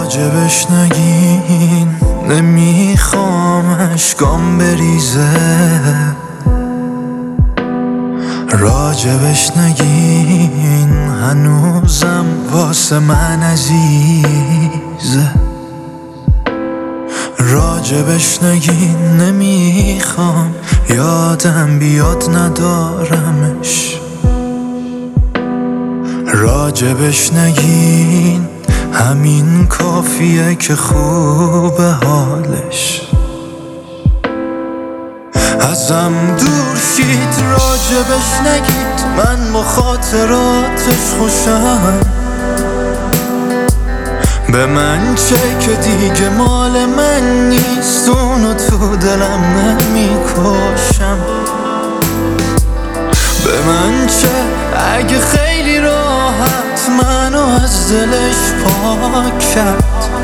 راجبش نگین، نمیخوام اشکام بریزه. راجبش نگین، هنوزم واسه من عزیزه. راجبش نگین، نمیخوام یادم بیاد ندارمش. راجبش نگین، همین کافیه که خوبه حالش. ازم دور شید، راجبش نگید، من با خاطراتش خوشم. به من چه که دیگه مال من نیست، اونو تو دلم نمیکشم. به من چه اگه خیلی راحت منو از دلش پاک کرد.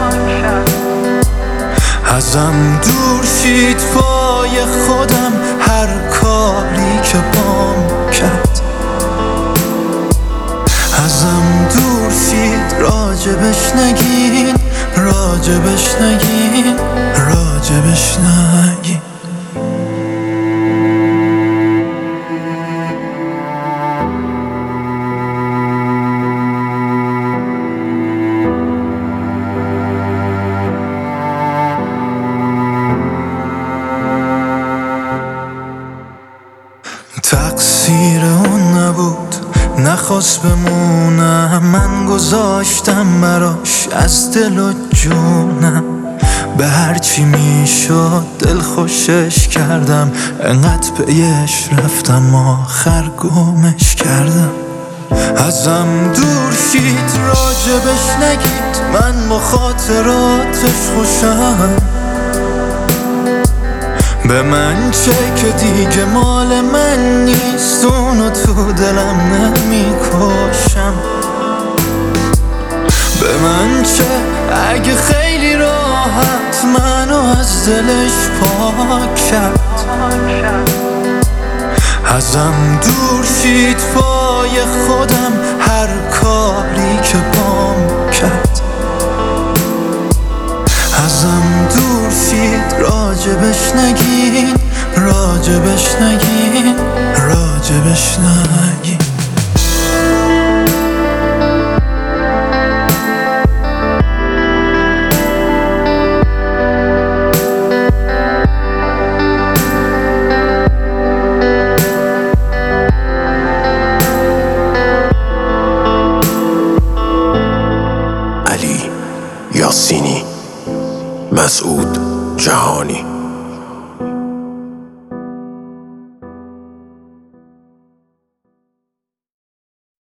ازم دور شید پای خودم، هر کاری که بام کرد. ازم دور شید، راجبش نگین، راجبش نگین، راجبش نگین. تقصیر اون نبود، نخواست بمونم، من گذاشتم براش از دل و جونم. به هرچی میشد دل خوشش کردم، انقدر پیش رفتم آخر گمش کردم. ازم دور شید، راجبش نگید، من با خاطراتش خوشم. به من چه که دیگه مال من نیست، اونو تو دلم نمیکشم. به من چه اگه خیلی راحت منو از دلش پاک کرد. ازم دور شید پای خودم، هر کاری که بام کرد. ازم دور شید، راجبش نگین، راجبش نگین، راجبش نگین. علی یاسینی، مسعود جهانی.